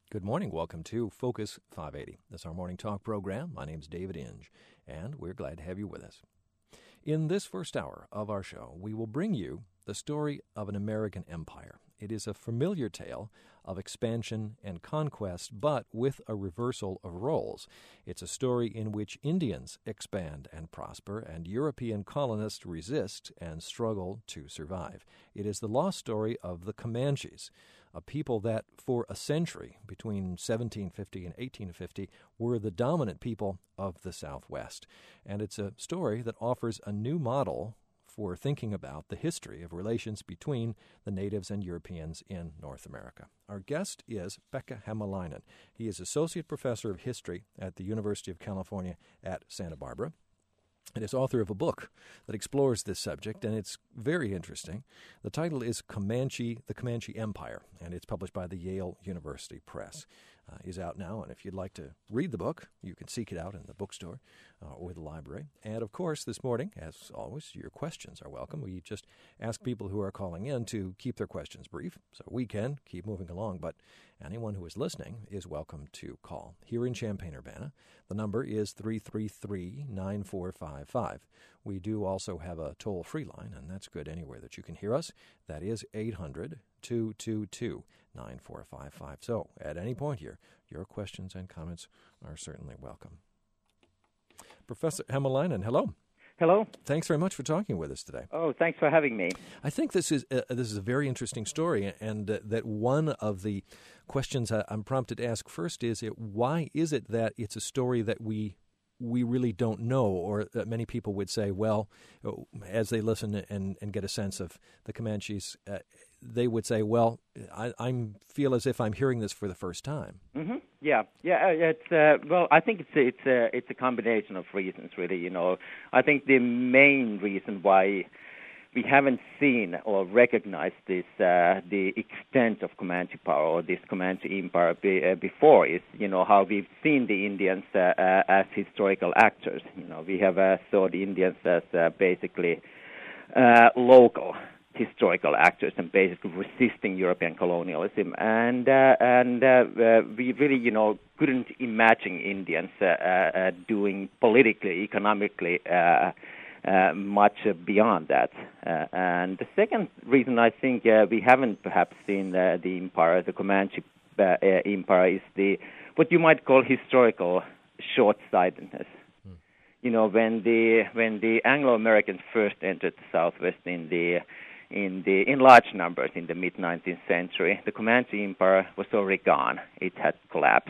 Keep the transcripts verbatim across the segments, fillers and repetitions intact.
Good morning. Welcome to Focus five eighty. This is our morning talk program. My name is David Inge, and we're glad to have you with us. In this first hour of our show, we will bring you the story of an American empire. It is a familiar tale of expansion and conquest, but with a reversal of roles. It's a story in which Indians expand and prosper, and European colonists resist and struggle to survive. It is the lost story of the Comanches, a people that for a century, between seventeen fifty and eighteen fifty, were the dominant people of the Southwest. And it's a story that offers a new model for thinking about the history of relations between the natives and Europeans in North America. Our guest is Pekka Hämäläinen. He is Associate Professor of History at the University of California at Santa Barbara, and is author of a book that explores this subject, and it's very interesting. The title is Comanche, The Comanche Empire, and it's published by the Yale University Press. Uh, is out now, and if you'd like to read the book, you can seek it out in the bookstore uh, or the library. And, of course, this morning, as always, your questions are welcome. We just ask people who are calling in to keep their questions brief, so we can keep moving along, but anyone who is listening is welcome to call. Here in Champaign-Urbana, the number is three three three, nine four five five. We do also have a toll-free line, and that's good anywhere that you can hear us. That is eight hundred, two two two, nine four five five. So, at any point here, your questions and comments are certainly welcome. Professor Hämäläinen, hello. Hello. Thanks very much for talking with us today. Oh, thanks for having me. I think this is uh, this is a very interesting story, and uh, that one of the questions I, I'm prompted to ask first is, it, why is it that it's a story that we we really don't know, or that many people would say, well, as they listen and, and get a sense of the Comanches, uh, they would say, well, I I'm feel as if I'm hearing this for the first time. Mm-hmm. Yeah, yeah. It's uh, well, I think it's a, it's a it's a combination of reasons, really. You know, I think the main reason why we haven't seen or recognized this uh, the extent of Comanche power or this Comanche empire be, uh, before is, you know, how we've seen the Indians uh, uh, as historical actors. You know, we have uh, saw the Indians as uh, basically uh, local historical actors and basically resisting European colonialism, and uh, and uh, uh, we really, you know, couldn't imagine Indians uh, uh, doing politically, economically uh, uh, much beyond that. Uh, and the second reason I think uh, we haven't perhaps seen uh, the empire, the Comanche uh, uh, empire, is the what you might call historical short-sightedness. Hmm. You know, when the when the Anglo-Americans first entered the Southwest in the in the in large numbers in the mid-nineteenth century, the Comanche Empire was already gone. It had collapsed.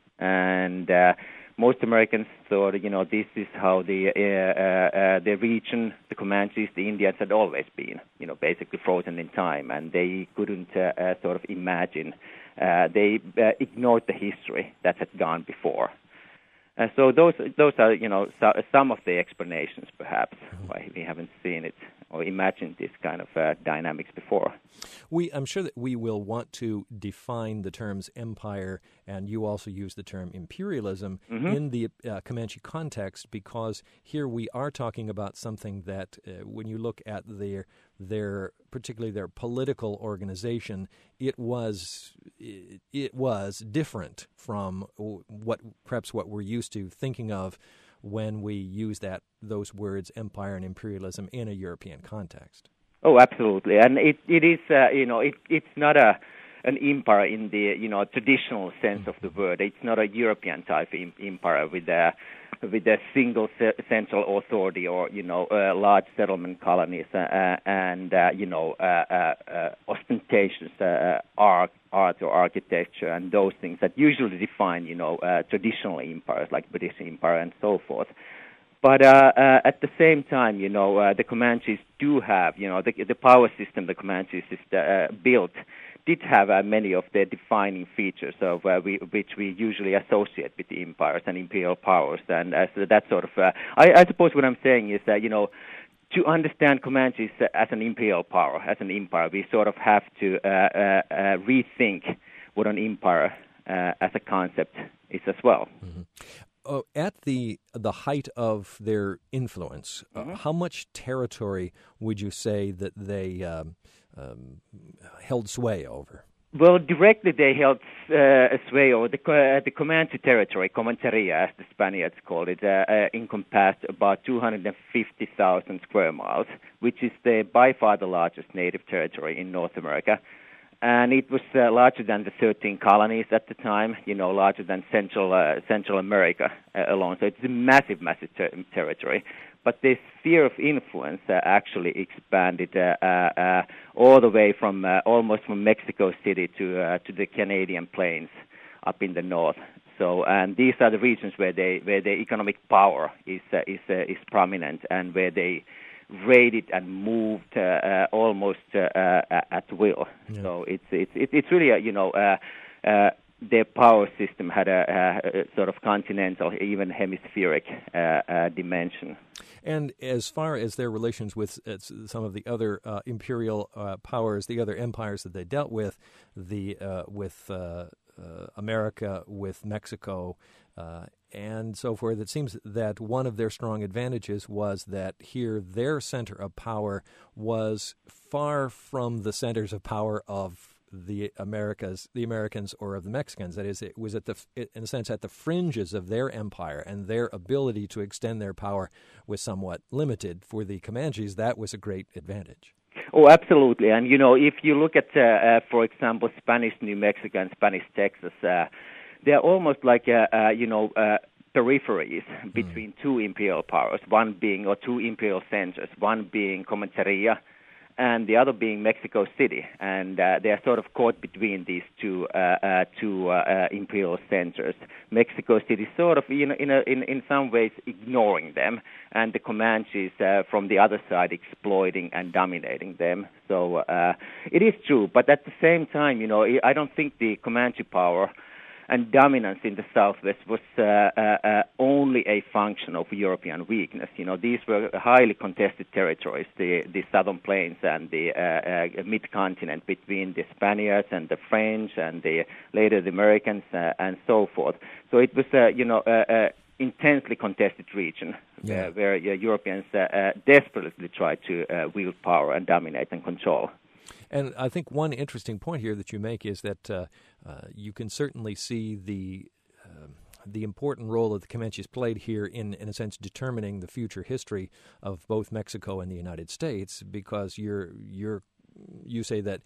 And uh, most Americans thought, you know, this is how the uh, uh, the region, the Comanches, the Indians had always been, you know, basically frozen in time. And they couldn't uh, uh, sort of imagine. Uh, they uh, ignored the history that had gone before. Uh, so those those are, you know, so, some of the explanations, perhaps, why we haven't seen it or imagined this kind of uh, dynamics before. We, I'm sure that we will want to define the terms empire, and you also use the term imperialism mm-hmm. in the uh, Comanche context, because here we are talking about something that, uh, when you look at their their particularly their political organization, it was it, it was different from what perhaps what we're used to thinking of when we use that those words empire and imperialism in a European context. Oh, absolutely, and it it is uh, you know it it's not a an empire in the you know traditional sense of the word. It's not a European type of empire with a with a single central authority or you know uh, large settlement colonies uh, and uh, you know uh, uh, uh, ostentatious uh, art art or architecture and those things that usually define you know uh, traditional empires like British Empire and so forth. But uh, uh, at the same time, you know, uh, the Comanches do have, you know, the, the power system the Comanches is, uh, built did have uh, many of the defining features of uh, we, which we usually associate with the empires and imperial powers. And uh, so that sort of, uh, I, I suppose what I'm saying is that, you know, to understand Comanches as an imperial power, as an empire, we sort of have to uh, uh, uh, rethink what an empire uh, as a concept is as well. Mm-hmm. Uh, at the the height of their influence, mm-hmm. uh, how much territory would you say that they um, um, held sway over? Well, directly they held uh, sway over the, uh, the Comanche territory, Comancheria, as the Spaniards called it, uh, uh, encompassed about two hundred fifty thousand square miles, which is the, by far the largest native territory in North America. And it was uh, larger than the thirteen colonies at the time, you know, larger than Central uh, Central America uh, alone. So it's a massive, massive ter- territory. But the sphere of influence uh, actually expanded uh, uh, uh, all the way from uh, almost from Mexico City to uh, to the Canadian plains up in the north. So, and these are the regions where they where the economic power is uh, is uh, is prominent, and where they raided and moved uh, uh, almost uh, uh, at will. Yeah. So it's it's it's really a, you know. Uh, uh, Their power system had a, a, a sort of continental, even hemispheric uh, uh, dimension. And as far as their relations with uh, some of the other uh, imperial uh, powers, the other empires that they dealt with, the uh, with uh, uh, America, with Mexico, uh, and so forth, it seems that one of their strong advantages was that here their center of power was far from the centers of power of the Americas, the Americans, or of the Mexicans. That is, it was at the, in a sense, at the fringes of their empire, and their ability to extend their power was somewhat limited. For the Comanches, that was a great advantage. Oh, absolutely. And, you know, if you look at, uh, uh, for example, Spanish New Mexico and Spanish Texas, uh, they're almost like, uh, uh, you know, uh, peripheries between mm. two imperial powers, one being, or two imperial centers, one being Comancheria, and the other being Mexico City, and uh, they are sort of caught between these two uh, uh, two uh, uh, imperial centers. Mexico City sort of, you know, in a, in in some ways ignoring them, and the Comanches uh, from the other side exploiting and dominating them. So uh, it is true, but at the same time, you know, I don't think the Comanche power and dominance in the Southwest was uh, uh, uh, only a function of European weakness. You know, these were highly contested territories, the, the southern plains and the uh, uh, mid-continent between the Spaniards and the French and the later the Americans uh, and so forth. So it was, uh, you know, uh, uh, intensely contested region yeah. uh, where uh, Europeans uh, uh, desperately tried to uh, wield power and dominate and control. And I think one interesting point here that you make is that uh, uh, you can certainly see the uh, the important role that the Comanches played here in, in a sense, determining the future history of both Mexico and the United States, because you're you're you say that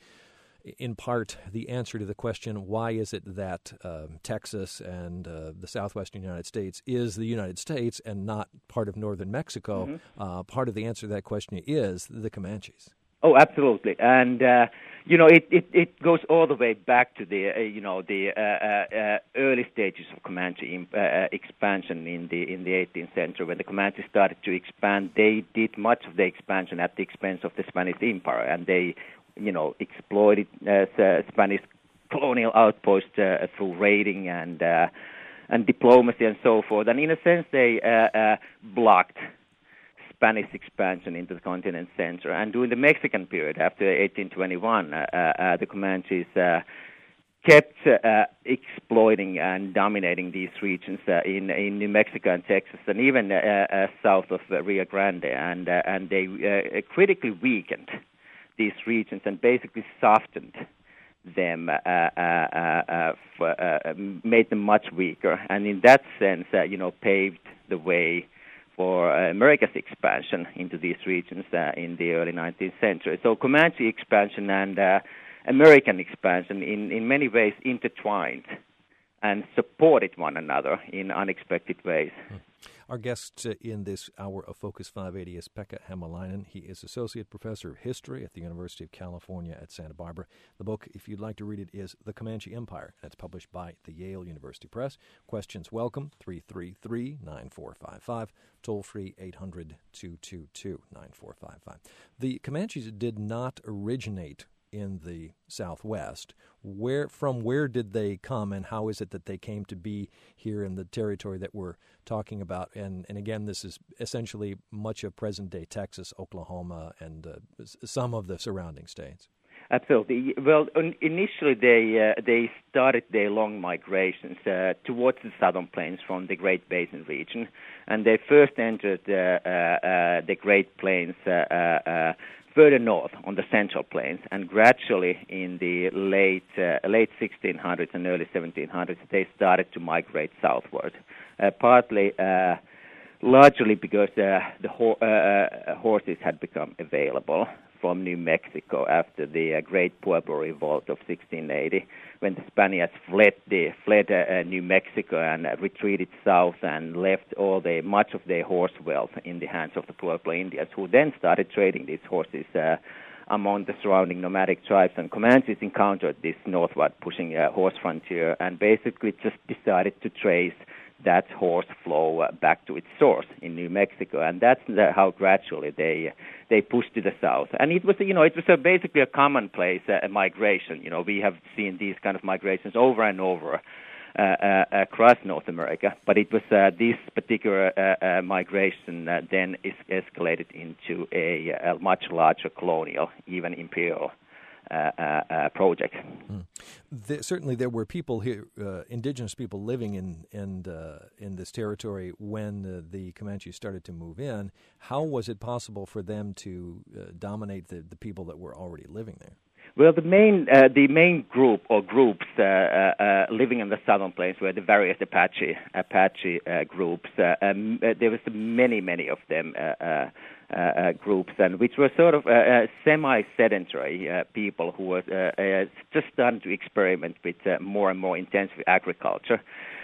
in part the answer to the question, why is it that uh, Texas and uh, the southwestern United States is the United States and not part of northern Mexico, mm-hmm. uh, part of the answer to that question is the Comanches. Oh, absolutely, and uh, you know it, it, it goes all the way back to the uh, you know the uh, uh, early stages of Comanche uh, expansion in the in the eighteenth century. When the Comanches started to expand, they did much of the expansion at the expense of the Spanish Empire, and they you know exploited uh, Spanish colonial outposts uh, through raiding and uh, and diplomacy and so forth. And in a sense, they uh, uh, blocked Spanish expansion into the continent center. And during the Mexican period, after eighteen twenty-one, uh, uh, the Comanches uh, kept uh, exploiting and dominating these regions uh, in in New Mexico and Texas, and even uh, uh, south of uh, Rio Grande, and uh, and they uh, critically weakened these regions and basically softened them, uh, uh, uh, uh, for, uh, made them much weaker, and in that sense, uh, you know, paved the way for uh, America's expansion into these regions uh, in the early nineteenth century. So Comanche expansion and uh, American expansion in, in many ways intertwined and supported one another in unexpected ways. Our guest uh, in this hour of Focus five eighty is Pekka Hämäläinen. He is Associate Professor of History at the University of California at Santa Barbara. The book, if you'd like to read it, is The Comanche Empire, and it's published by the Yale University Press. Questions welcome, three three three, nine four five five, toll-free eight hundred, two two two, nine four five five. The Comanches did not originate in the Southwest. Where from where did they come, and how is it that they came to be here in the territory that we're talking about? And and again, this is essentially much of present-day Texas, Oklahoma, and uh, some of the surrounding states. Absolutely. Well, initially they uh, they started their long migrations uh, towards the southern plains from the Great Basin region, and they first entered uh, uh, uh, the Great Plains uh, uh, further north on the Central Plains, and gradually in the late uh, late sixteen hundreds and early seventeen hundreds they started to migrate southward, uh, partly. Uh, Largely because uh, the ho- uh, uh, horses had become available from New Mexico after the uh, Great Pueblo Revolt of sixteen eighty, when the Spaniards fled the fled uh, New Mexico and uh, retreated south and left all the much of their horse wealth in the hands of the Pueblo Indians, who then started trading these horses uh, among the surrounding nomadic tribes. And Comanches encountered this northward pushing uh, horse frontier and basically just decided to trace that horse flow uh, back to its source in New Mexico, and that's the, how gradually they they pushed to the south. And it was, you know, it was a, basically a commonplace uh, migration. You know, we have seen these kind of migrations over and over uh, uh, across North America, but it was uh, this particular uh, uh, migration uh, then is escalated into a, a much larger colonial, even imperial Uh, uh, uh, project. Mm. The, certainly, there were people here, uh, indigenous people living in in uh, in this territory when uh, the Comanches started to move in. How was it possible for them to uh, dominate the, the people that were already living there? Well, the main uh, the main group or groups uh, uh, uh, living in the southern plains were the various Apache Apache uh, groups. Uh, um, uh, there was many many of them. Uh, uh, Uh, uh, groups, and which were sort of uh, uh, semi-sedentary uh, people who were uh, uh, just starting to experiment with uh, more and more intensive agriculture,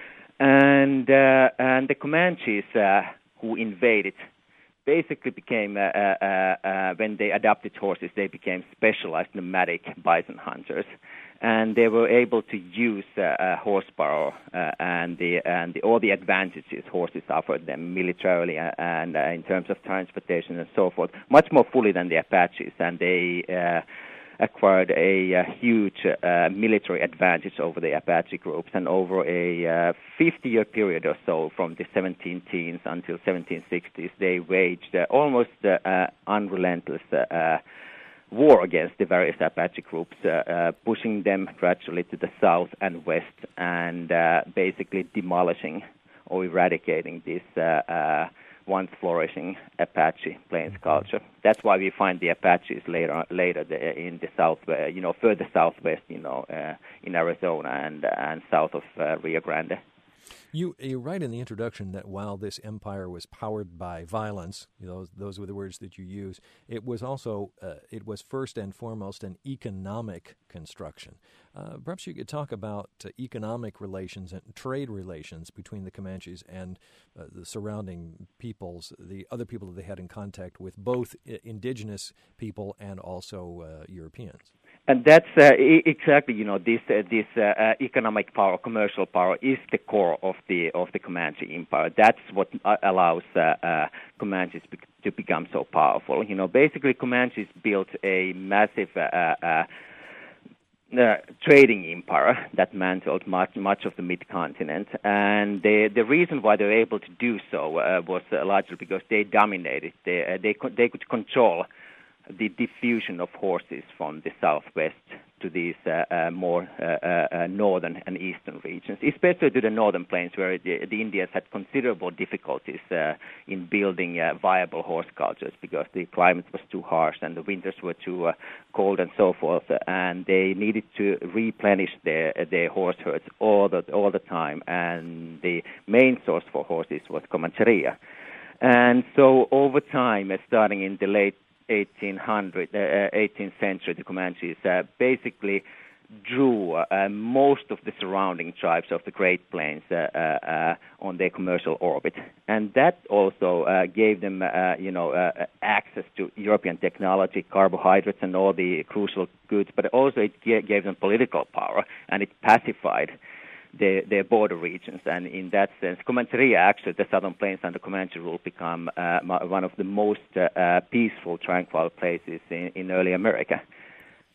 and uh, and the Comanches uh, who invaded basically became uh, uh, uh, when they adopted horses, they became specialized nomadic bison hunters, and they were able to use uh, uh, horsepower uh, and the and the, all the advantages horses offered them militarily and uh, in terms of transportation and so forth, much more fully than the Apaches, and they uh, acquired a, a huge uh, military advantage over the Apache groups, and over a uh, fifty-year period or so, from the seventeen teens until seventeen sixties, they waged uh, almost uh, uh, unrelentless uh, uh, war against the various Apache groups, uh, uh, pushing them gradually to the south and west, and uh, basically demolishing or eradicating this uh, uh, once flourishing Apache plains culture. That's why we find the Apaches later, later the, in the south, uh, you know, further southwest, you know, uh, in Arizona and and south of uh, Rio Grande. You, you write in the introduction that while this empire was powered by violence, you know, those were the words that you use, it was also, uh, it was first and foremost an economic construction. Uh, perhaps you could talk about uh, economic relations and trade relations between the Comanches and uh, the surrounding peoples, the other people that they had in contact with, both uh, indigenous people and also uh, Europeans. And that's uh, I- exactly, you know, this uh, this uh, uh, economic power, commercial power, is the core of the of the Comanche Empire. That's what uh, allows uh, uh, Comanches be- to become so powerful. You know, basically, Comanches built a massive uh, uh, uh, trading empire that mantled much much of the mid-continent, and the the reason why they were able to do so uh, was uh, largely because they dominated. They uh, they co- they could control the diffusion of horses from the southwest to these uh, uh, more uh, uh, northern and eastern regions, especially to the northern plains, where the, the Indians had considerable difficulties uh, in building uh, viable horse cultures because the climate was too harsh and the winters were too uh, cold and so forth, and they needed to replenish their their horse herds all the all the time, and the main source for horses was Comancheria. And so over time, uh, starting in the late eighteen hundred, uh, eighteenth century, the Comanches uh, basically drew uh, most of the surrounding tribes of the Great Plains uh, uh, on their commercial orbit, and that also uh, gave them, uh, you know, uh, access to European technology, carbohydrates, and all the crucial goods. But also it g- gave them political power, and it pacified Their, their border regions, and in that sense, Comancheria, actually, the southern plains under Comanche rule, become uh, one of the most uh, uh, peaceful, tranquil places in, in early America.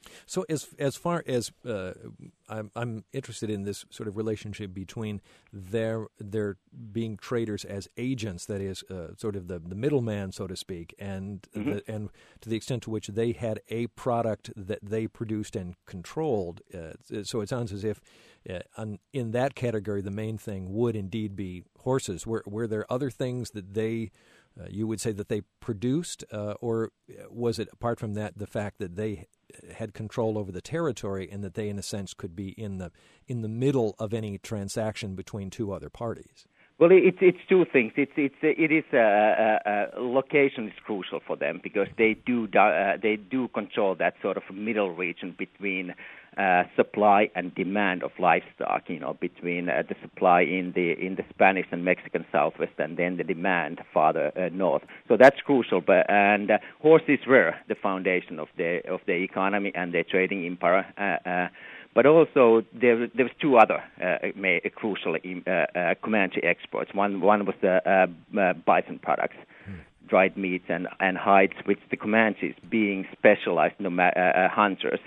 So as as far as uh, I'm, I'm interested in this sort of relationship between their their being traders as agents, that is, uh, sort of the, the middleman, so to speak, and Mm-hmm. the, and to the extent to which they had a product that they produced and controlled. Uh, so it sounds as if uh, on, in that category, the main thing would indeed be horses. Were were there other things that they uh, you would say that they produced, uh, or was it, apart from that, the fact that they had control over the territory and that they, in a sense, could be in the in the middle of any transaction between two other parties? Well, it's it's two things. It's it's it is uh, uh, location is crucial for them because they do uh, they do control that sort of middle region between uh, supply and demand of livestock. You know, between uh, the supply in the in the Spanish and Mexican Southwest, and then the demand farther uh, north. So that's crucial. But and uh, horses were the foundation of the of the economy and the trading empire. Uh, uh, But also there, there was two other uh, may, uh, crucial uh, uh, Comanche exports. One, one was the uh, uh, bison products, hmm. dried meats and, and hides, which the Comanches, being specialized uh, uh, hunters,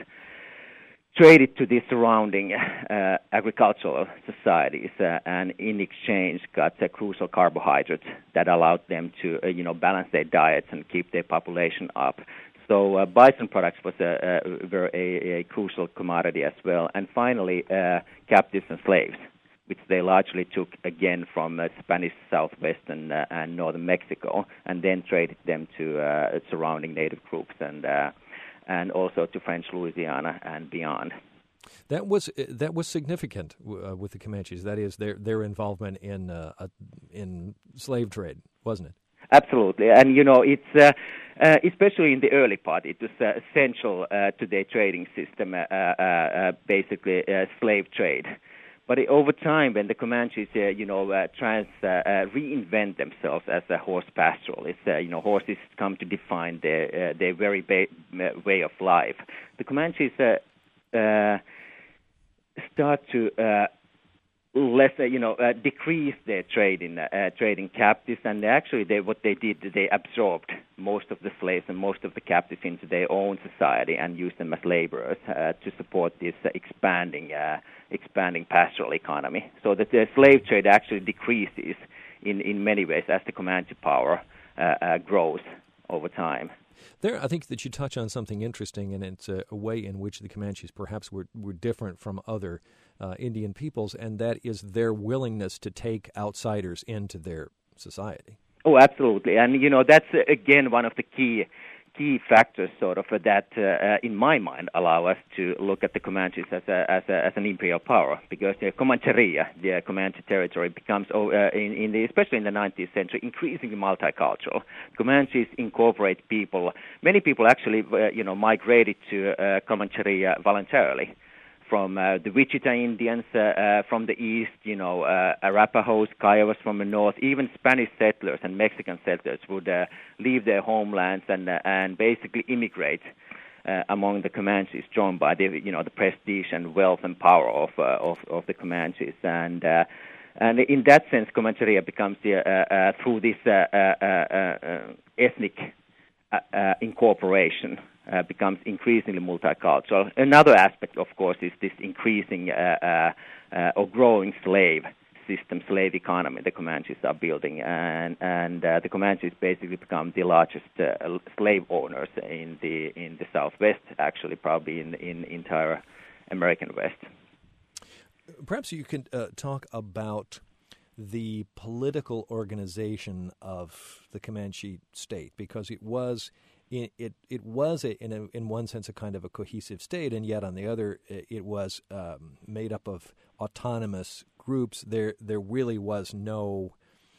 traded to the surrounding uh, agricultural societies, uh, and in exchange got uh, crucial carbohydrates that allowed them to, uh, you know, balance their diets and keep their population up. So uh, bison products was a, a, were a, a crucial commodity as well. And finally, uh, captives and slaves, which they largely took again from uh, Spanish Southwest and, uh, and northern Mexico, and then traded them to uh, surrounding native groups and uh, and also to French Louisiana and beyond. That was that was significant uh, with the Comanches. That is their their involvement in uh, uh, in slave trade, wasn't it? Absolutely, and you know it's uh, uh, especially in the early part, it was uh, essential uh, to their trading system, uh, uh, uh, basically uh, slave trade. But over time, when the Comanches, uh, you know, uh, trans uh, uh, reinvent themselves as a horse pastoralists, uh, you know, horses come to define their uh, their very ba- way of life. The Comanches uh, uh, start to uh, less, uh, you know, uh, decrease their trade in uh, trading captives, and actually, they what they did, they absorbed most of the slaves and most of the captives into their own society and used them as laborers uh, to support this uh, expanding, uh, expanding pastoral economy. So that the slave trade actually decreases in, in many ways as the Comanche power uh, uh, grows over time. There, I think that you touch on something interesting, and it's a, a way in which the Comanches perhaps were, were different from other uh, Indian peoples, and that is their willingness to take outsiders into their society. Oh, absolutely. And, you know, that's, uh, again, one of the key key factors sort of uh, that, uh, uh, in my mind, allow us to look at the Comanches as a, as, a, as an imperial power, because the Comancheria, the Comanche territory, becomes, uh, in, in the, especially in the nineteenth century, increasingly multicultural. Comanches incorporate people. Many people actually, uh, you know, migrated to uh, Comancheria voluntarily. From uh, the Wichita Indians uh, uh, from the east, you know, uh, Arapahoes, Kiowas from the north, even Spanish settlers and Mexican settlers would uh, leave their homelands and uh, and basically immigrate uh, among the Comanches, drawn by the you know the prestige and wealth and power of uh, of, of the Comanches, and uh, and in that sense, Comancheria becomes the, uh, uh, through this uh, uh, uh, uh, ethnic uh, uh, incorporation. Uh, becomes increasingly multicultural. Another aspect, of course, is this increasing uh, uh, uh, or growing slave system, slave economy the Comanches are building, and and uh, the Comanches basically become the largest uh, slave owners in the in the Southwest, actually, probably in in entire American West. Perhaps you could uh, talk about the political organization of the Comanche state, because it was. It, it it was a, in a, in one sense a kind of a cohesive state, and yet on the other it was um, made up of autonomous groups. There there really was no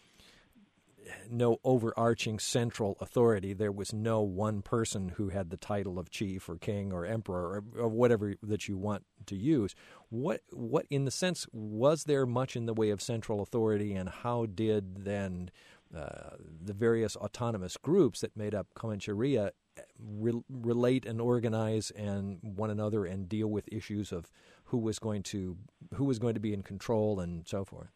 no overarching central authority. There was no one person who had the title of chief or king or emperor or, or whatever that you want to use. What what in the sense was there much in the way of central authority, and how did then Uh, the various autonomous groups that made up Comancheria re- relate and organize and one another and deal with issues of who was going to who was going to be in control and so forth?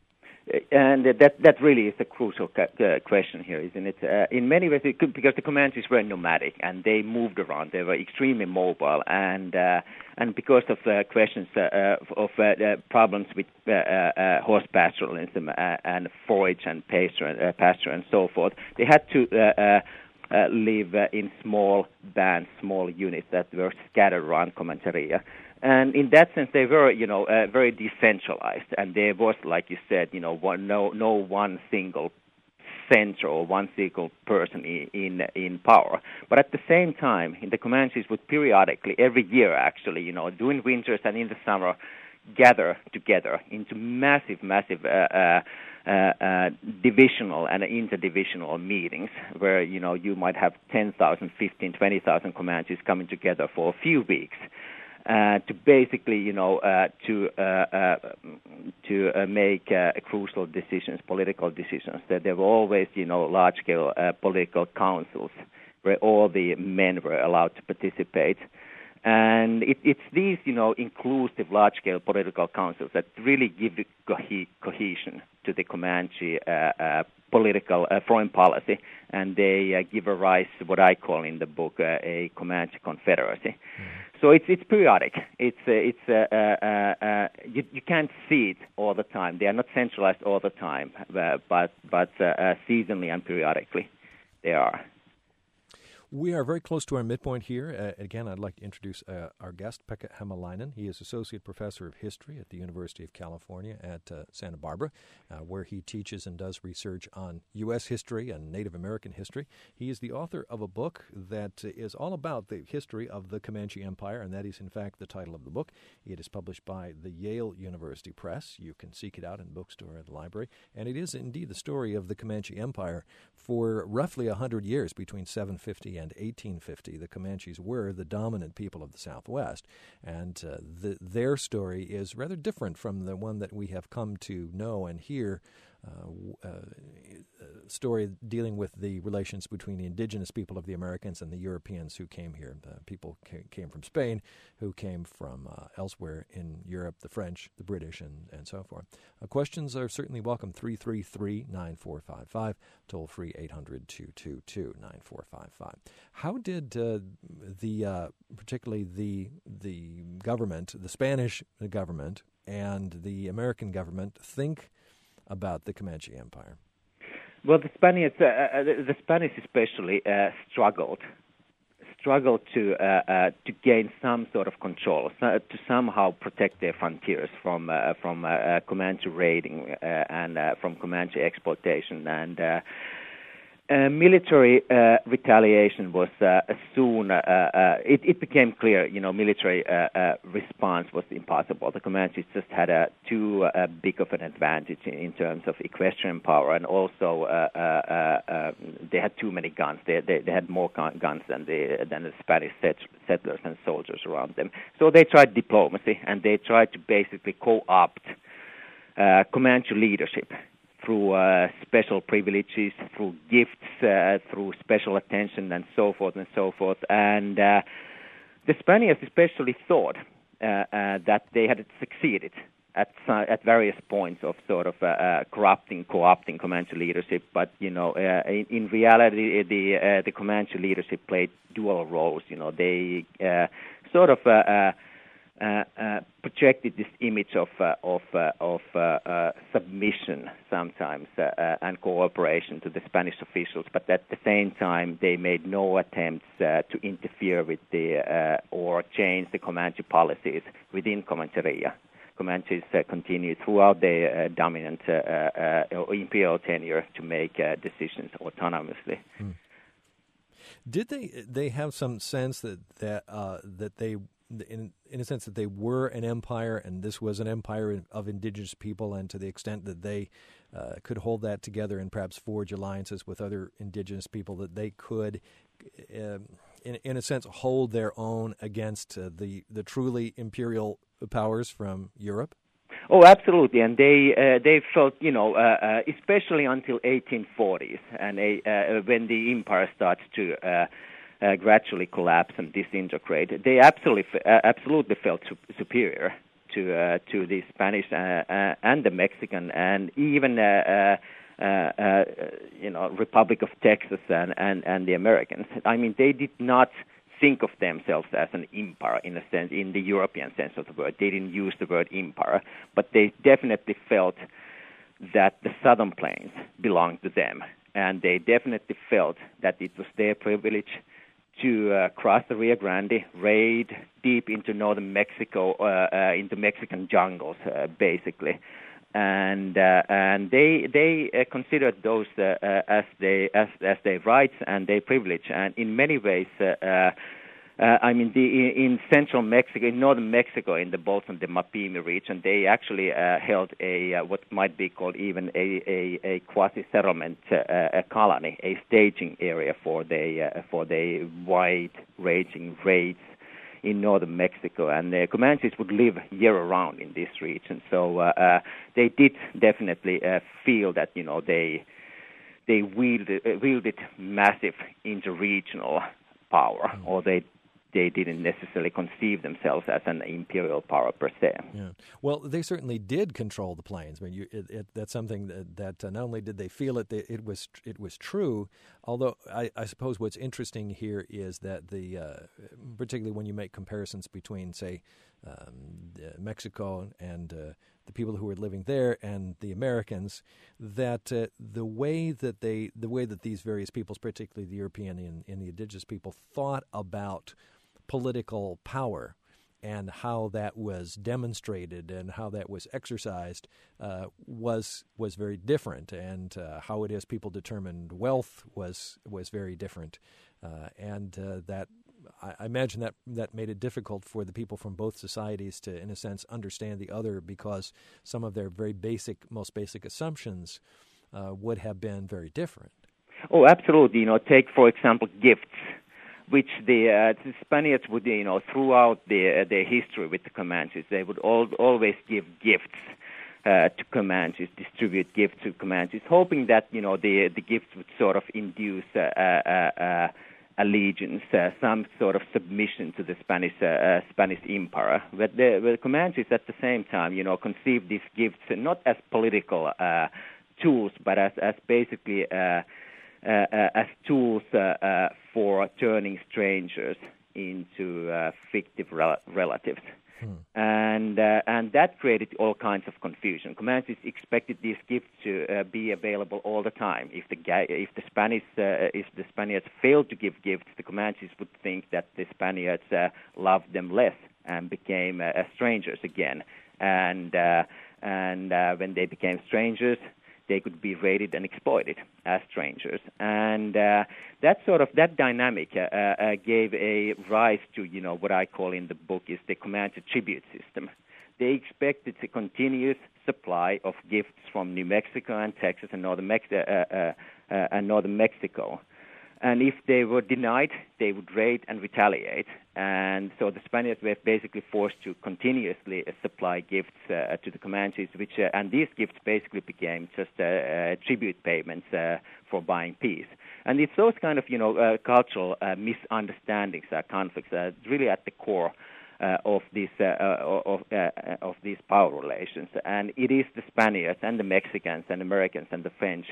And that that really is a crucial uh, question here, isn't it? Uh, in many ways, it could, because the Comanches were nomadic and they moved around, they were extremely mobile, and uh, and because of uh, questions uh, of uh, uh, problems with uh, uh, horse pastoralism uh, and forage and pasture, uh, pasture and so forth, they had to uh, uh, uh, live uh, in small bands, small units that were scattered around Comancheria. And in that sense, they were, you know, uh, very decentralized, and there was, like you said, you know, one, no, no one single center or one single person in, in in power. But at the same time, the Comanches would periodically, every year actually, you know, during winters and in the summer, gather together into massive, massive uh, uh, uh, uh, divisional and interdivisional meetings, where, you know, you might have ten thousand, fifteen, twenty thousand Comanches coming together for a few weeks. Uh, to basically, you know, uh, to uh, uh, to uh, make uh, crucial decisions, political decisions. That there were always, you know, large-scale uh, political councils where all the men were allowed to participate. And it, it's these, you know, inclusive large-scale political councils that really give the co- cohesion to the Comanche uh, uh, political uh, foreign policy, and they uh, give a rise to what I call in the book uh, a Comanche confederacy. Mm. So it's it's periodic. It's uh, it's uh, uh, uh, you you can't see it all the time. They are not centralized all the time, uh, but but uh, uh, seasonally and periodically, they are. We are very close to our midpoint here. Uh, again, I'd like to introduce uh, our guest, Pekka Hämäläinen. He is Associate Professor of History at the University of California at uh, Santa Barbara, uh, where he teaches and does research on U S history and Native American history. He is the author of a book that is all about the history of the Comanche Empire, and that is, in fact, the title of the book. It is published by the Yale University Press. You can seek it out in a bookstore at the library. And it is indeed the story of the Comanche Empire for roughly one hundred years, between seven fifty and eighteen fifty. The Comanches were the dominant people of the Southwest, and uh, the, their story is rather different from the one that we have come to know and hear. Uh, uh, story dealing with the relations between the indigenous people of the Americans and the Europeans who came here. The people ca- came from Spain, who came from uh, elsewhere in Europe, the French, the British, and, and so forth. Uh, questions are certainly welcome. three three three, nine four five five, toll free eight hundred, two two two, nine four five five. How did uh, the, uh, particularly the the government, the Spanish government and the American government think about the Comanche Empire? Well, the Spaniards, uh, uh, the, the Spanish especially, uh, struggled, struggled to uh, uh, to gain some sort of control, so, to somehow protect their frontiers from uh, from uh, Comanche raiding uh, and uh, from Comanche exploitation, and uh, uh, military uh, retaliation was uh, soon. Uh, uh, it, it became clear, you know, military uh, uh, response was impossible. The Comanches just had a too uh, big of an advantage in, in terms of equestrian power, and also uh, uh, uh, they had too many guns. They they, they had more guns than the than the Spanish settlers and soldiers around them. So they tried diplomacy, and they tried to basically co-opt uh, Comanche leadership through uh, special privileges, through gifts, uh, through special attention, and so forth and so forth. And uh, the Spaniards especially thought uh, uh, that they had succeeded at uh, at various points of sort of uh, uh, corrupting, co-opting Comanche leadership. But you know, uh, in, in reality, the uh, the Comanche leadership played dual roles. You know, they uh, sort of. Uh, uh, Uh, uh, projected this image of uh, of uh, of uh, uh, submission sometimes uh, uh, and cooperation to the Spanish officials, but at the same time they made no attempts uh, to interfere with the uh, or change the Comanche policies within Comancheria. Comanches uh, continued throughout their uh, dominant uh, uh, imperial tenure to make uh, decisions autonomously. Mm. Did they they have some sense that that uh, that they In, in a sense that they were an empire, and this was an empire of indigenous people, and to the extent that they uh, could hold that together and perhaps forge alliances with other indigenous people, that they could, uh, in, in a sense, hold their own against uh, the, the truly imperial powers from Europe? Oh, absolutely, and they uh, they felt, you know, uh, uh, especially until eighteen forties, and uh, uh, when the empire starts to uh, Uh, gradually collapse and disintegrate, they absolutely uh, absolutely felt su- superior to uh, to the Spanish uh, uh, and the Mexican and even uh, uh, uh, uh, you know Republic of Texas and, and, and the Americans. I mean, they did not think of themselves as an empire in a sense, in the European sense of the word. They didn't use the word empire, but they definitely felt that the southern plains belonged to them, and they definitely felt that it was their privilege to uh, cross the Rio Grande, raid deep into northern Mexico, uh, uh, into Mexican jungles, uh, basically, and uh, and they they uh, considered those uh, uh, as they as as their rights and their privilege, and in many ways. Uh, uh, Uh, I mean, the, in central Mexico, in northern Mexico, in the Bolson de Mapimi region, they actually uh, held a uh, what might be called even a, a, a quasi-settlement uh, a colony, a staging area for the uh, for the wide-ranging raids in northern Mexico, and the Comanches would live year-round in this region. So uh, uh, they did definitely uh, feel that you know they they wielded, uh, wielded massive interregional power, mm. or they. They didn't necessarily conceive themselves as an imperial power per se. Yeah. Well, they certainly did control the plains. I mean, you, it, it, that's something that, that uh, not only did they feel it, they, it was it was true. Although I, I suppose what's interesting here is that the uh, particularly when you make comparisons between, say, um, Mexico and uh, the people who were living there and the Americans, that uh, the way that they the way that these various peoples, particularly the European and, and the indigenous people, thought about political power and how that was demonstrated and how that was exercised uh, was was very different, and uh, how it is people determined wealth was was very different, uh, and uh, that I, I imagine that that made it difficult for the people from both societies to, in a sense, understand the other, because some of their very basic, most basic assumptions uh, would have been very different. Oh, absolutely. You know, take for example gifts, which the, uh, the Spaniards would, you know, throughout their uh, their history with the Comanches, they would all, always give gifts uh, to Comanches, distribute gifts to Comanches, hoping that you know the the gifts would sort of induce uh, uh, uh, allegiance, uh, some sort of submission to the Spanish uh, uh, Spanish empire. But the, the Comanches, at the same time, you know, conceived these gifts not as political uh, tools, but as as basically uh, Uh, uh, as tools uh, uh, for turning strangers into uh, fictive rel- relatives. Hmm. And uh, and that created all kinds of confusion. Comanches expected these gifts to uh, be available all the time. If the guy, if the Spanish, uh, if the Spaniards failed to give gifts, the Comanches would think that the Spaniards uh, loved them less and became uh, strangers again. And uh, and uh, when they became strangers, they could be raided and exploited as strangers, and uh, that sort of that dynamic uh, uh, gave a rise to you know what I call in the book is the Comanche tribute system. They expected a continuous supply of gifts from New Mexico and Texas and northern Mex- uh, uh, uh, and northern Mexico. And if they were denied, they would raid and retaliate. And so the Spaniards were basically forced to continuously supply gifts uh, to the Comanches, which uh, and these gifts basically became just uh, uh, tribute payments uh, for buying peace. And it's those kind of you know uh, cultural uh, misunderstandings, uh, conflicts, uh, really at the core uh, of this uh, uh, of uh, of these power relations. And it is the Spaniards and the Mexicans and Americans and the French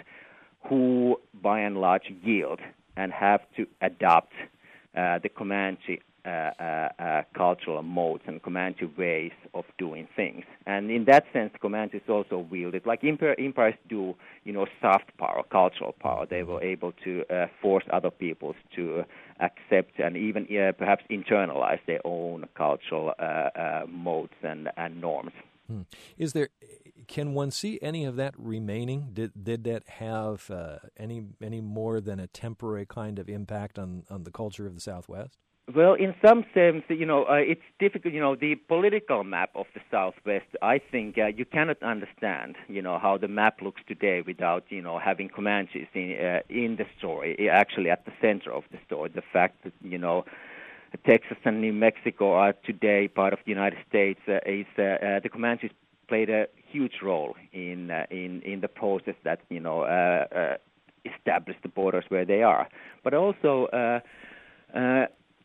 who, by and large, yield and have to adopt uh, the Comanche uh, uh, uh, cultural modes and Comanche ways of doing things. And in that sense, the Comanches also wielded, like empire, empires do, you know, soft power, cultural power. They were able to uh, force other peoples to accept and even uh, perhaps internalize their own cultural uh, uh, modes and, and norms. Hmm. Is there? Can one see any of that remaining? Did did that have uh, any any more than a temporary kind of impact on, on the culture of the Southwest? Well, in some sense, you know, uh, it's difficult. You know, the political map of the Southwest, I think uh, you cannot understand, you know, how the map looks today without, you know, having Comanches in uh, in the story, actually at the center of the story. The fact that, you know, Texas and New Mexico are today part of the United States uh, is uh, uh, the Comanches played a huge role in uh, in in the process that you know uh, uh, established the borders where they are. But also, uh, uh,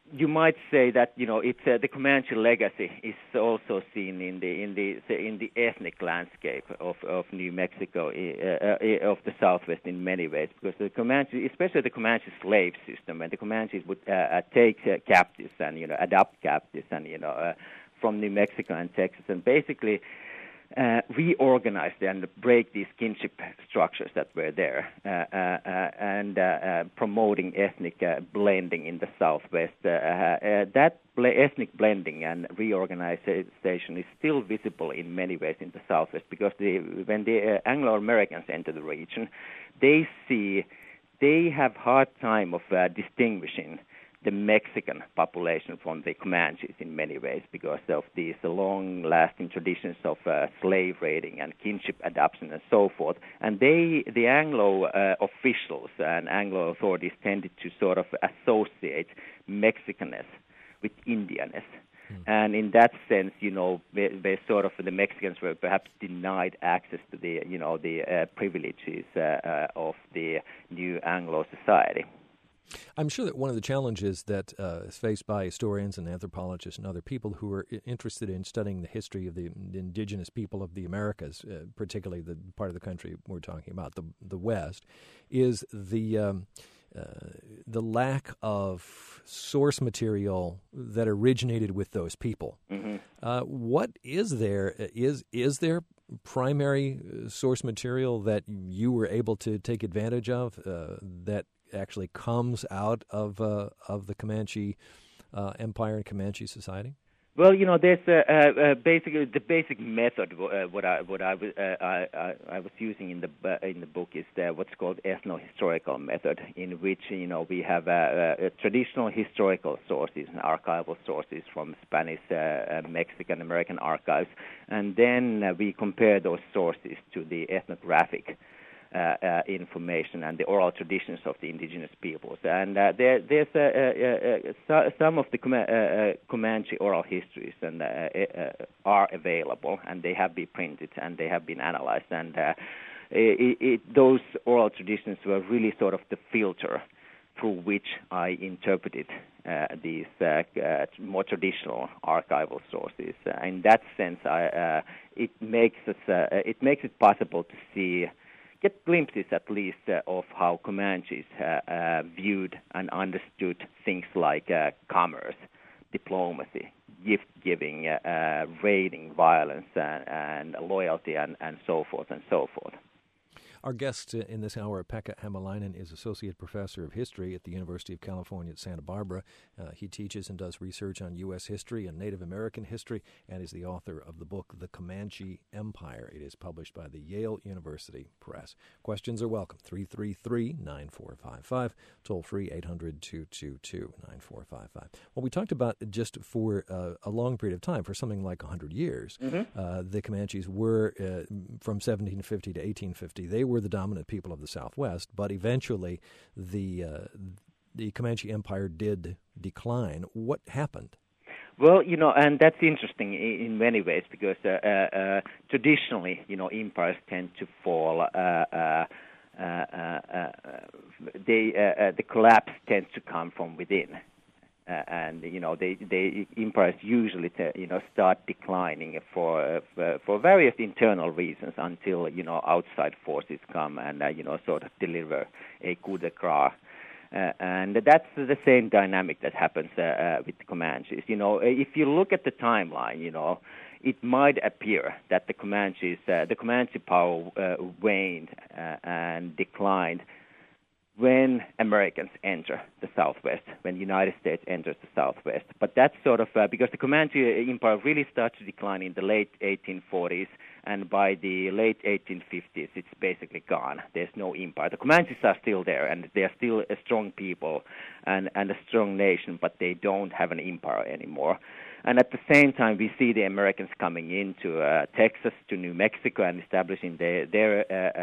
you might say that you know it's uh, the Comanche legacy is also seen in the in the in the ethnic landscape of, of New Mexico, uh, uh, of the Southwest in many ways, because the Comanche, especially the Comanche slave system, and the Comanches would uh, uh, take uh, captives and you know adopt captives and you know uh, from New Mexico and Texas, and basically Uh, reorganize and break these kinship structures that were there, uh, uh, uh, and uh, uh, promoting ethnic uh, blending in the Southwest. Uh, uh, that ble- ethnic blending and reorganization is still visible in many ways in the Southwest, because the, when the uh, Anglo-Americans enter the region, they see they have hard time of uh, distinguishing the Mexican population from the Comanches in many ways, because of these long-lasting traditions of uh, slave raiding and kinship adoption and so forth. And they, the Anglo uh, officials and Anglo authorities tended to sort of associate Mexicanness with Indianness. Hmm. And in that sense, you know, they, they sort of the Mexicans were perhaps denied access to the, you know, the uh, privileges uh, uh, of the new Anglo society. I'm sure that one of the challenges that uh, is faced by historians and anthropologists and other people who are interested in studying the history of the indigenous people of the Americas, uh, particularly the part of the country we're talking about, the the West, is the um, uh, the lack of source material that originated with those people. Mm-hmm. Uh, what is there? Is is there primary source material that you were able to take advantage of uh, that actually comes out of uh, of the Comanche uh, Empire and Comanche society? Well, you know, there's uh, uh, basically the basic method. Uh, what I what I, uh, I I was using in the uh, in the book is the, what's called ethno-historical method, in which you know we have uh, uh, traditional historical sources and archival sources from Spanish, uh, uh, Mexican, American archives, and then uh, we compare those sources to the ethnographic Uh, uh, information and the oral traditions of the indigenous peoples. And uh, there, there's uh, uh, uh, so, some of the Com- uh, uh, Comanche oral histories and uh, uh, are available, and they have been printed and they have been analyzed. And uh, it, it, those oral traditions were really sort of the filter through which I interpreted uh, these uh, uh, more traditional archival sources. Uh, in that sense, I, uh, it makes us, uh, it makes it possible to see. Get glimpses, at least, uh, of how Comanches uh, uh, viewed and understood things like uh, commerce, diplomacy, gift-giving, uh, uh, raiding, violence, and, and loyalty, and, and so forth and so forth. Our guest in this hour, Pekka Hämäläinen, is Associate Professor of History at the University of California at Santa Barbara. Uh, he teaches and does research on U S history and Native American history, and is the author of the book The Comanche Empire. It is published by the Yale University Press. Questions are welcome. three three three, nine four five five, toll free eight hundred, two two two, nine four five five. Well, we talked about just for uh, a long period of time, for something like one hundred years, mm-hmm. uh, the Comanches were, uh, from seventeen fifty to eighteen fifty, they were the dominant people of the Southwest, but eventually the uh, the Comanche Empire did decline. What happened? Well, you know, and that's interesting in many ways, because uh, uh, traditionally, you know, empires tend to fall. Uh, uh, uh, uh, they, uh, uh, the collapse tends to come from within. Uh, and you know, they, they empires usually, t- you know, start declining for uh, for various internal reasons until you know outside forces come and uh, you know sort of deliver a coup d'éclat. Uh, and that's the same dynamic that happens uh, uh, with the Comanches. You know, if you look at the timeline, you know, it might appear that the Comanches, uh, the Comanche power uh, waned uh, and declined when Americans enter the Southwest, when the United States enters the Southwest. But that's sort of, uh, because the Comanche Empire really starts to decline in the late eighteen forties, and by the late eighteen fifties, it's basically gone. There's no empire. The Comanches are still there, and they're still a strong people and, and a strong nation, but they don't have an empire anymore. And at the same time, we see the Americans coming into uh, Texas, to New Mexico, and establishing their, their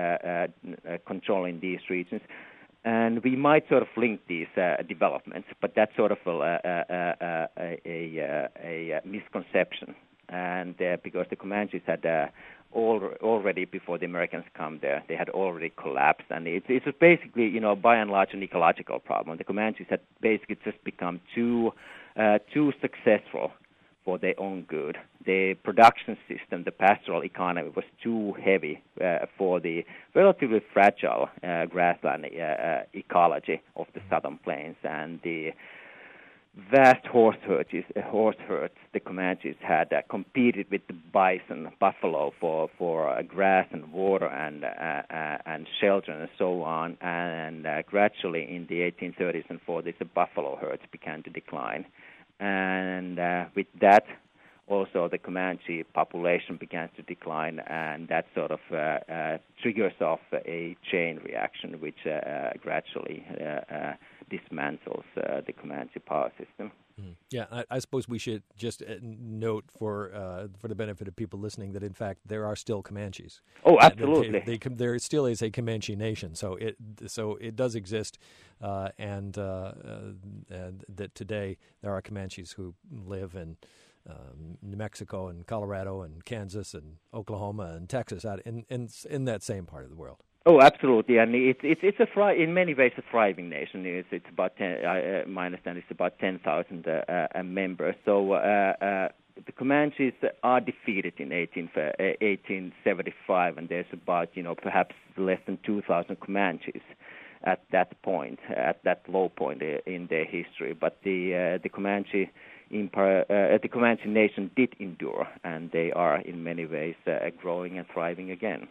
uh, uh, uh, control in these regions. And we might sort of link these uh, developments, but that's sort of a, a, a, a, a, a misconception. And uh, because the Comanches had uh, all, already before the Americans come there. They had already collapsed, and it's it's basically, you know, by and large, an ecological problem. The Comanches had basically just become too uh, too successful for their own good. The production system, the pastoral economy, was too heavy uh, for the relatively fragile uh, grassland uh, uh, ecology of the southern plains, and the vast horse herds, uh, horse herds the Comanches had uh, competed with the bison, buffalo for for uh, grass and water and uh, uh, and shelter and so on. And uh, gradually, in the eighteen thirties and forties, the buffalo herds began to decline, and uh, with that, also the Comanche population began to decline, and that sort of uh, uh, triggers off a chain reaction, which uh, uh, gradually uh, uh, dismantles uh, the Comanche power system. Mm. Yeah, I, I suppose we should just uh, note for uh, for the benefit of people listening that in fact there are still Comanches. Oh, absolutely. They, they, they, there still is a Comanche nation, so it so it does exist, uh, and, uh, uh, and that today there are Comanches who live in Um, New Mexico and Colorado and Kansas and Oklahoma and Texas, out in in, in that same part of the world. Oh, absolutely, and it's it's it's a thri- in many ways a thriving nation. It's it's about ten, uh, my understanding it's about ten thousand uh, uh, members. So uh, uh, the Comanches are defeated in eighteen seventy-five, and there's about you know perhaps less than two thousand Comanches at that point, at that low point in their history. But the uh, the Comanche Empire, uh, the Comanche nation did endure, and they are in many ways uh, growing and thriving again.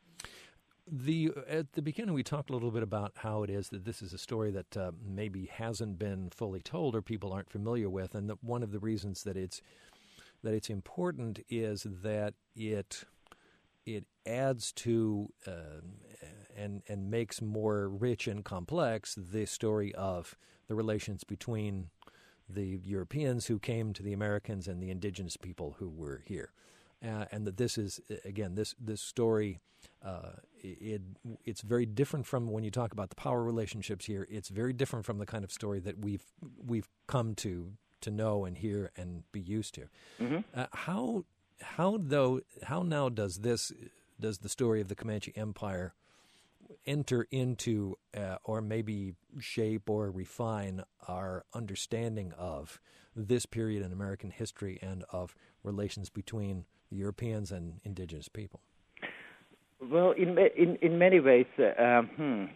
The at the beginning, we talked a little bit about how it is that this is a story that uh, maybe hasn't been fully told or people aren't familiar with, and that one of the reasons that it's that it's important is that it it adds to uh, and and makes more rich and complex the story of the relations between the Europeans who came to the Americans and the indigenous people who were here, uh, and that this is again this this story. Uh, it it's very different from when you talk about the power relationships here. It's very different from the kind of story that we've we've come to to know and hear and be used to. Mm-hmm. Uh, how how though how now does this does the story of the Comanche Empire enter into uh, or maybe shape or refine our understanding of this period in American history and of relations between the Europeans and indigenous people? Well, in in in many ways, uh, um, hmm.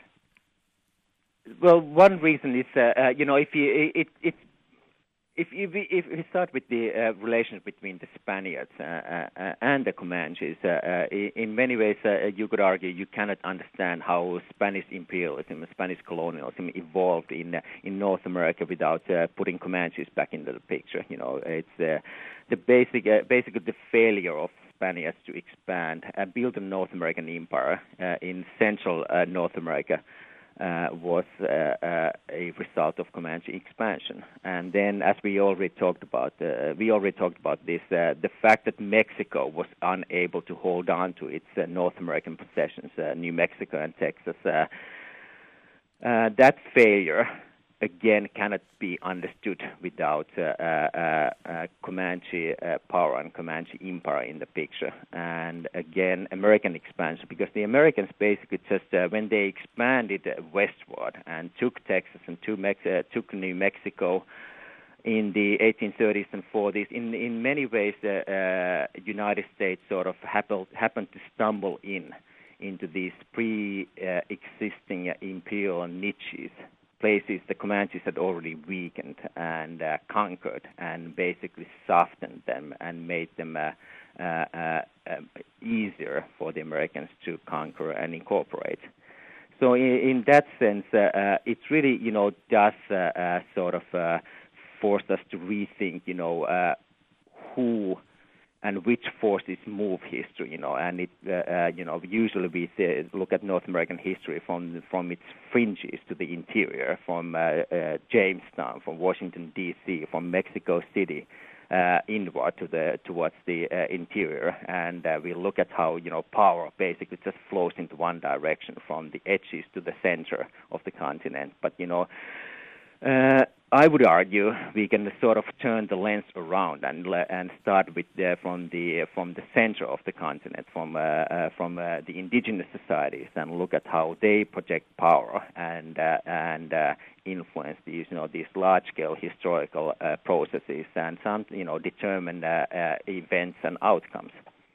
well, one reason is uh, uh, you know if you it it. If, if, we, if we start with the uh, relations between the Spaniards uh, uh, and the Comanches, uh, uh, in many ways uh, you could argue you cannot understand how Spanish imperialism, Spanish colonialism evolved in uh, in North America without uh, putting Comanches back into the picture. You know, it's uh, the basic, uh, basically the failure of Spaniards to expand and build a North American empire uh, in central uh, North America. Uh, was uh, uh, a result of Comanche expansion, and then, as we already talked about, uh, we already talked about this. Uh, the fact that Mexico was unable to hold on to its uh, North American possessions, uh, New Mexico and Texas, uh, uh, that failure again cannot be understood without uh, uh, uh, Comanche uh, power and Comanche empire in the picture. And again, American expansion, because the Americans basically just, uh, when they expanded uh, westward and took Texas and took, Mex- uh, took New Mexico in the eighteen thirties and forties, in in many ways the uh, United States sort of happened, happened to stumble in into these pre-existing uh, imperial niches, places the Comanches had already weakened and uh, conquered and basically softened them and made them uh, uh, uh, uh, easier for the Americans to conquer and incorporate. So in, in that sense, uh, uh, it really, you know, does uh, uh, sort of uh, force us to rethink, you know, uh, who and which forces move history, you know, and it, uh, uh, you know, usually we say, look at North American history from from its fringes to the interior, from uh, uh, Jamestown, from Washington D C, from Mexico City, uh, inward to the towards the uh, interior, and uh, we look at how you know power basically just flows into one direction from the edges to the center of the continent. But you know. Uh, I would argue we can sort of turn the lens around and and start with the, from the from the center of the continent, from uh, uh, from uh, the indigenous societies, and look at how they project power and uh, and uh, influence these you know these large scale historical uh, processes and some you know determine uh, uh, events and outcomes.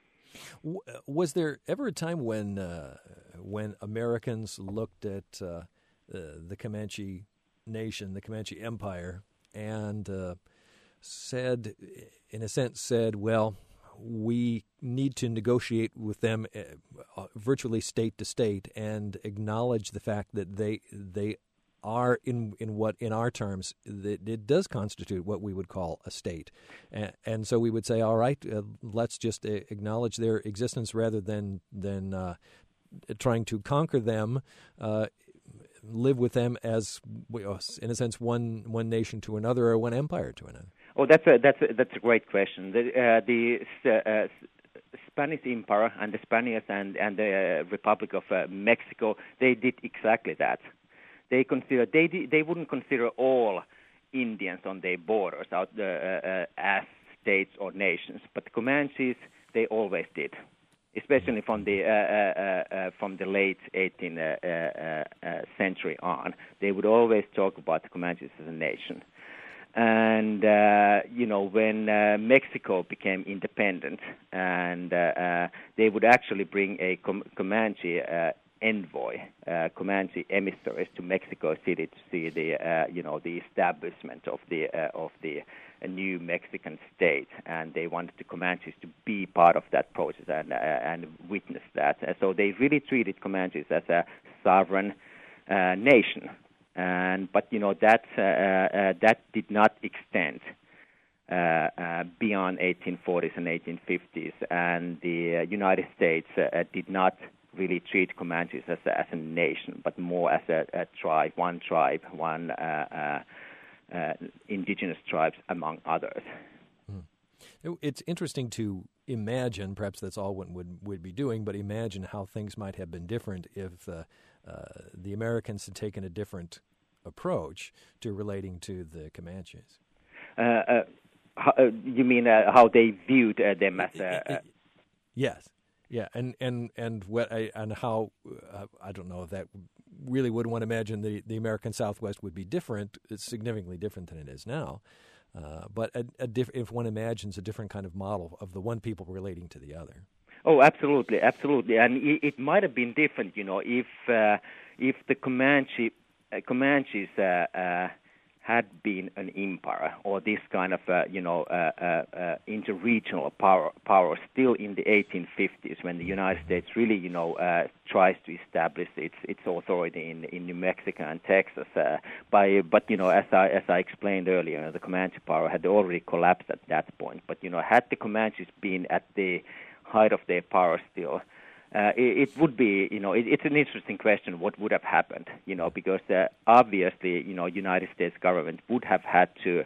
Was there ever a time when uh, when Americans looked at uh, uh, the Comanche nation, the Comanche Empire, and uh, said, in a sense, said, well, we need to negotiate with them uh, virtually state to state and acknowledge the fact that they they are, in in what, in our terms, that it does constitute what we would call a state. And, and so we would say, all right, uh, let's just uh, acknowledge their existence rather than, than uh, trying to conquer them, uh, live with them as, in a sense, one one nation to another or one empire to another? Oh, that's a that's a, that's a great question. The uh, the uh, Spanish Empire and the Spaniards and and the uh, Republic of uh, Mexico, they did exactly that. They consider they did, they wouldn't consider all Indians on their borders out uh, uh, as states or nations, but the Comanches, they always did. Especially from the uh, uh, uh, from the late eighteenth uh, uh, uh, century on, they would always talk about the Comanches as a nation. And uh, you know, when uh, Mexico became independent, and uh, uh, they would actually bring a Com- Comanche uh, envoy, uh, Comanche emissaries to Mexico City to see the uh, you know the establishment of the uh, of the a new Mexican state, and they wanted the Comanches to be part of that process and uh, and witness that. Uh, so they really treated Comanches as a sovereign uh, nation, and but you know that uh, uh, that did not extend uh, uh, beyond eighteen forties and eighteen fifties, and the uh, United States uh, did not really treat Comanches as a, as a nation, but more as a, a tribe, one tribe, one. Uh, uh, Uh, indigenous tribes, among others. Hmm. It's interesting to imagine, perhaps that's all one would, would be doing, but imagine how things might have been different if uh, uh, the Americans had taken a different approach to relating to the Comanches. Uh, uh, how, uh, you mean uh, how they viewed uh, them as a... Uh, yes. Yeah, and and and what I, and how uh, I don't know if that really would one imagine the, the American Southwest would be different. It's significantly different than it is now. Uh, but a, a diff, if one imagines a different kind of model of the one people relating to the other. Oh, absolutely, absolutely, and it, it might have been different, you know, if uh, if the Comanche uh, Comanches uh, uh, had been an empire or this kind of, uh, you know, uh, uh, uh, interregional power, power still in the eighteen fifties when the United States really, you know, uh, tries to establish its its authority in in New Mexico and Texas. Uh, by but you know, as I as I explained earlier, the Comanche power had already collapsed at that point. But you know, had the Comanches been at the height of their power still, Uh, it, it would be, you know, it, it's an interesting question. What would have happened, you know, because uh, obviously, you know, United States government would have had to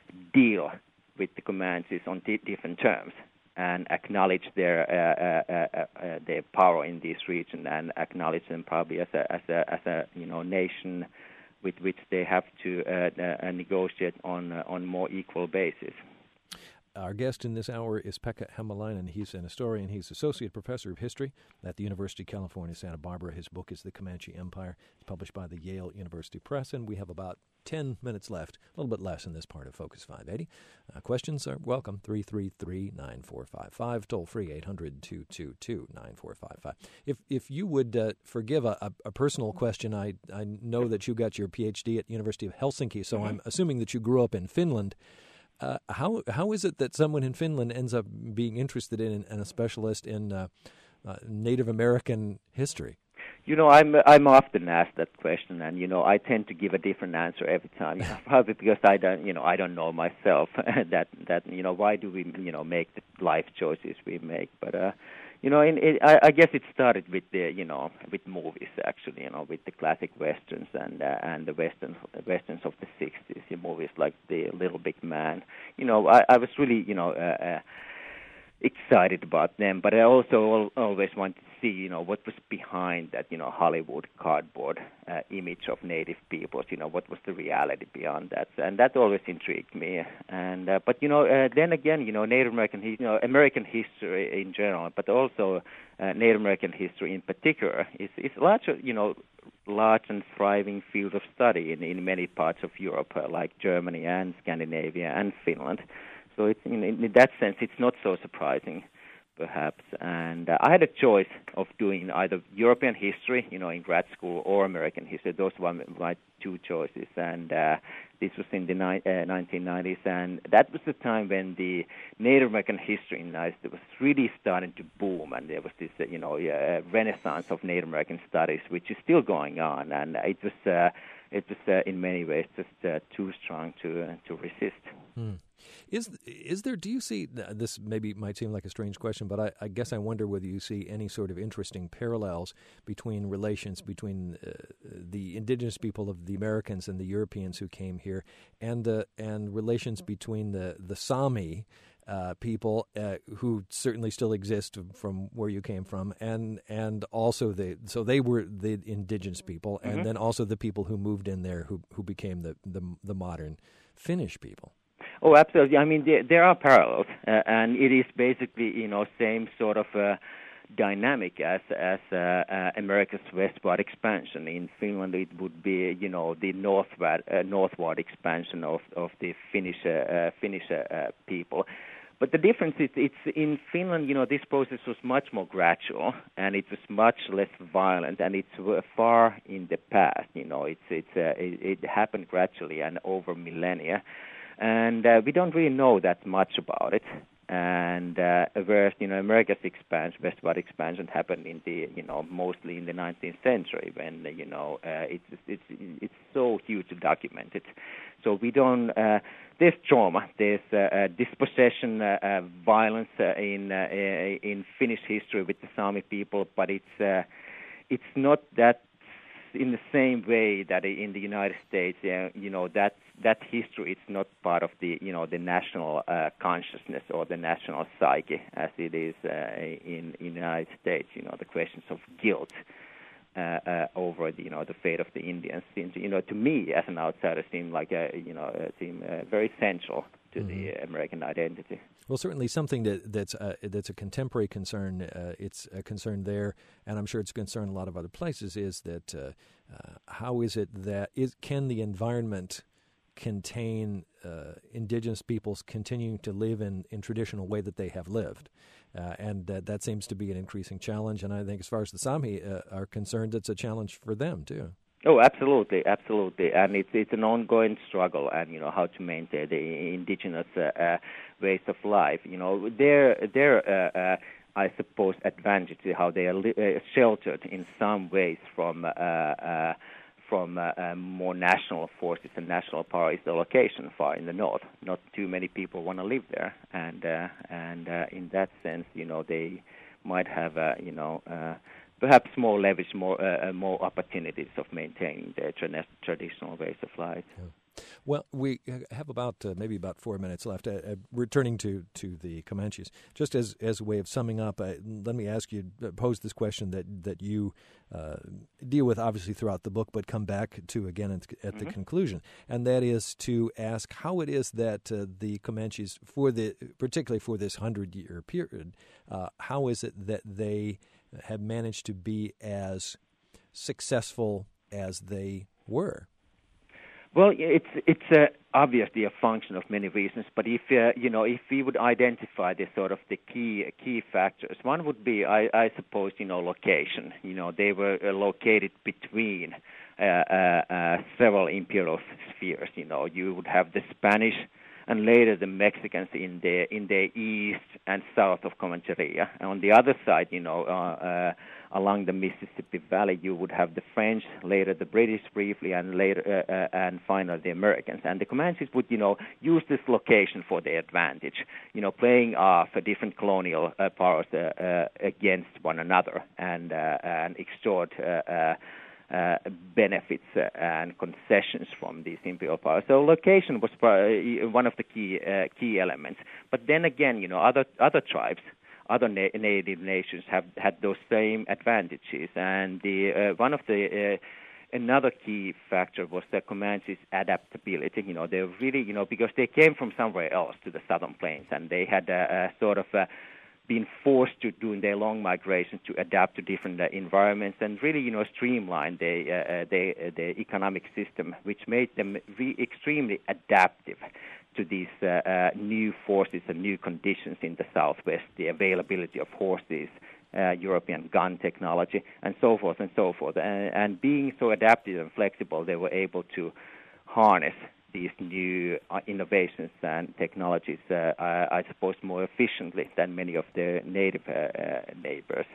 deal with the Comanches on d- different terms and acknowledge their uh, uh, uh, uh, their power in this region and acknowledge them probably as a as a as a you know nation with which they have to uh, uh, negotiate on uh, on more equal basis. Our guest in this hour is Pekka Hämäläinen. He's an historian. He's associate professor of history at the University of California, Santa Barbara. His book is The Comanche Empire. It's published by the Yale University Press, and we have about ten minutes left, a little bit less in this part of Focus five eighty. Uh, questions are welcome, three three three, nine four five five, toll free eight hundred, two two two, nine four five five. If if you would uh, forgive a, a, a personal question, I, I know that you got your P H D at the University of Helsinki, so mm-hmm. I'm assuming that you grew up in Finland. Uh, how how is it that someone in Finland ends up being interested in and a specialist in uh, uh, Native American history? You know, I'm I'm often asked that question, and you know, I tend to give a different answer every time. You know, probably because I don't, you know, I don't know myself that that you know why do we you know make the life choices we make, but. Uh, You know, in, it, I, I guess it started with the, you know, with movies actually, you know, with the classic westerns and uh, and the westerns, westerns of the sixties, you know, movies like The Little Big Man. You know, I, I was really, you know, uh, uh, excited about them, but I also always wanted to see, you know, what was behind that, you know, Hollywood cardboard uh, image of native peoples. You know, what was the reality beyond that, and that always intrigued me. And uh, but you know, uh, then again, you know, Native American, you know, American history in general, but also uh, Native American history in particular is is large, you know, large and thriving field of study in in many parts of Europe, uh, like Germany and Scandinavia and Finland. So it's, in, in that sense, it's not so surprising, perhaps. And uh, I had a choice of doing either European history, you know, in grad school, or American history. Those were my two choices. And uh, this was in the ni- uh, nineteen nineties, and that was the time when the Native American history in the United States was really starting to boom, and there was this, uh, you know, uh, renaissance of Native American studies, which is still going on. And it was, uh, it was uh, in many ways just uh, too strong to uh, to resist. Hmm. Is is there? Do you see this? Maybe might seem like a strange question, but I, I guess I wonder whether you see any sort of interesting parallels between relations between uh, the indigenous people of the Americans and the Europeans who came here, and uh, and relations between the the Sami uh, people uh, who certainly still exist from where you came from, and and also the so they were the indigenous people, and mm-hmm. then also the people who moved in there who who became the the, the modern Finnish people. Oh, absolutely. I mean, there, there are parallels, uh, and it is basically, you know, same sort of uh, dynamic as as uh, uh, America's westward expansion. In Finland, it would be, you know, the northward uh, northward expansion of of the Finnish uh, uh, Finnish uh, people. But the difference is, it's in Finland, you know, this process was much more gradual, and it was much less violent, and it's far in the past. You know, it's it's uh, it, it happened gradually and over millennia. And uh, we don't really know that much about it. And uh, whereas, you know, America's expansion, westward expansion, happened in the, you know, mostly in the nineteenth century, when, you know, uh, it's it's it's so huge documented. So we don't. Uh, there's trauma, there's uh, uh, dispossession, uh, uh, violence uh, in uh, in Finnish history with the Sami people, but it's uh, it's not that in the same way that in the United States, uh, you know, that that history is not part of the, you know, the national uh, consciousness or the national psyche as it is uh, in in the United States. You know, the questions of guilt uh, uh, over the, you know, the fate of the Indians seems, you know, to me as an outsider, seem like a, you know, uh, seem uh, very central to mm-hmm. the American identity. Well, certainly something that, that's uh, that's a contemporary concern. Uh, it's a concern there, and I'm sure it's a concern in a lot of other places. Is that uh, uh, how is it that is can the environment contain uh, indigenous peoples continuing to live in, in traditional way that they have lived? Uh, and uh, that seems to be an increasing challenge. And I think as far as the Sami uh, are concerned, it's a challenge for them, too. Oh, absolutely, absolutely, and it's it's an ongoing struggle, and you know how to maintain the indigenous uh, uh, ways of life. You know, their their uh, uh, I suppose advantage is how they are li- uh, sheltered in some ways from uh, uh, from uh, uh, more national forces and national power is the location far in the north. Not too many people want to live there, and uh, and uh, in that sense, you know, they might have uh, you know. Uh, Perhaps more leverage, more uh, more opportunities of maintaining the tra- traditional ways of life. Yeah. Well, we have about uh, maybe about four minutes left. Uh, uh, returning to, to the Comanches, just as as a way of summing up, uh, let me ask you, uh, pose this question that that you uh, deal with obviously throughout the book, but come back to again at, at mm-hmm. the conclusion, and that is to ask how it is that uh, the Comanches, for the particularly for this hundred year period, uh, how is it that they have managed to be as successful as they were? Well, it's it's uh, obviously a function of many reasons. But if uh, you know, if we would identify the sort of the key key factors, one would be, I, I suppose, you know, location. You know, they were uh, located between uh, uh, uh, several imperial spheres. You know, you would have the Spanish and later the Mexicans in the in the east and south of Comancheria. And on the other side, you know, uh, uh, along the Mississippi Valley, you would have the French, later the British briefly, and later uh, uh, and finally the Americans. And the Comanches would, you know, use this location for their advantage, you know, playing off uh, different colonial uh, powers uh, uh, against one another and uh, and extort Uh, uh, uh, benefits uh, and concessions from these imperial powers. So location was uh, one of the key uh, key elements. But then again, you know, other other tribes, other na- native nations have had those same advantages, and the uh, one of the uh, Another key factor was the Comanches' adaptability. You know, they really, you know, because they came from somewhere else to the southern plains, and they had uh, uh, sort of uh, been forced to, during their long migrations, to adapt to different uh, environments and really, you know, streamline the uh, the, uh, the economic system, which made them re- extremely adaptive to these uh, uh, new forces and new conditions in the Southwest, the availability of horses, Uh, European gun technology, and so forth and so forth. And, and being so adaptive and flexible, they were able to harness these new uh, innovations and technologies, uh, I, I suppose, more efficiently than many of their native uh, uh, neighbors.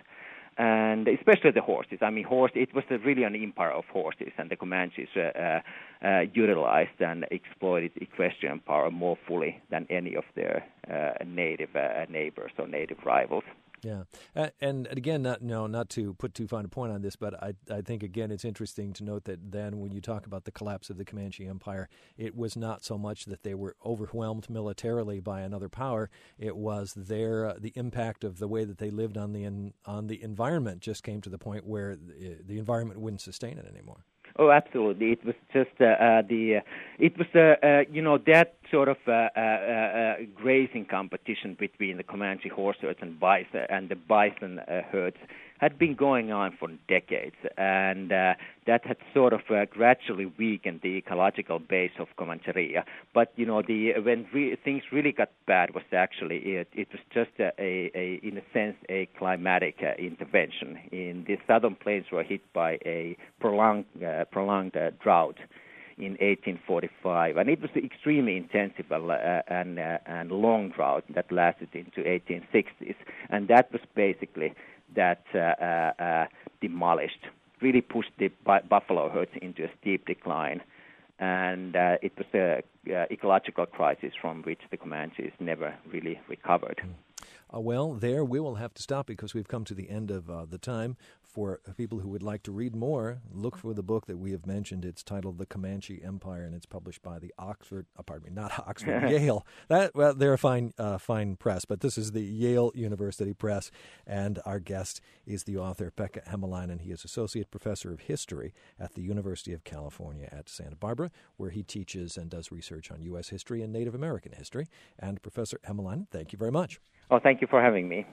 And especially the horses. I mean, horse. It was a really an empire of horses, and the Comanches uh, uh, utilized and exploited equestrian power more fully than any of their uh, native uh, neighbors or native rivals. Yeah, uh, and again, not no, not to put too fine a point on this, but I I think again it's interesting to note that then when you talk about the collapse of the Comanche Empire, it was not so much that they were overwhelmed militarily by another power; it was their uh, the impact of the way that they lived on the in, on the environment just came to the point where the, the environment wouldn't sustain it anymore. Oh, absolutely. It was just uh, uh, the, uh, it was, uh, uh, you know, that sort of uh, uh, uh, grazing competition between the Comanche horse herds and bison and the bison uh, herds had been going on for decades, and uh, that had sort of uh, gradually weakened the ecological base of Comancheria. But you know, the when re- things really got bad was actually it, it was just a, a, a in a sense a climatic uh, intervention. In the southern plains were hit by a prolonged uh, prolonged uh, drought in eighteen forty-five, and it was extremely intensive uh, and uh, and long drought that lasted into eighteen sixties, and that was basically that uh, uh, uh, demolished, really pushed the bu- buffalo herds into a steep decline. And uh, it was an uh, ecological crisis from which the Comanches never really recovered. Uh, well, there we will have to stop because we've come to the end of uh, the time. For people who would like to read more, look for the book that we have mentioned. It's titled The Comanche Empire, and it's published by the Oxford, uh, pardon me, not Oxford, Yale. That, well, they're a fine, uh, fine press, but this is the Yale University Press, and our guest is the author, Pekka Hämäläinen. He is Associate Professor of History at the University of California at Santa Barbara, where he teaches and does research on U S history and Native American history. And Professor Hämäläinen, thank you very much. Oh, thank you for having me.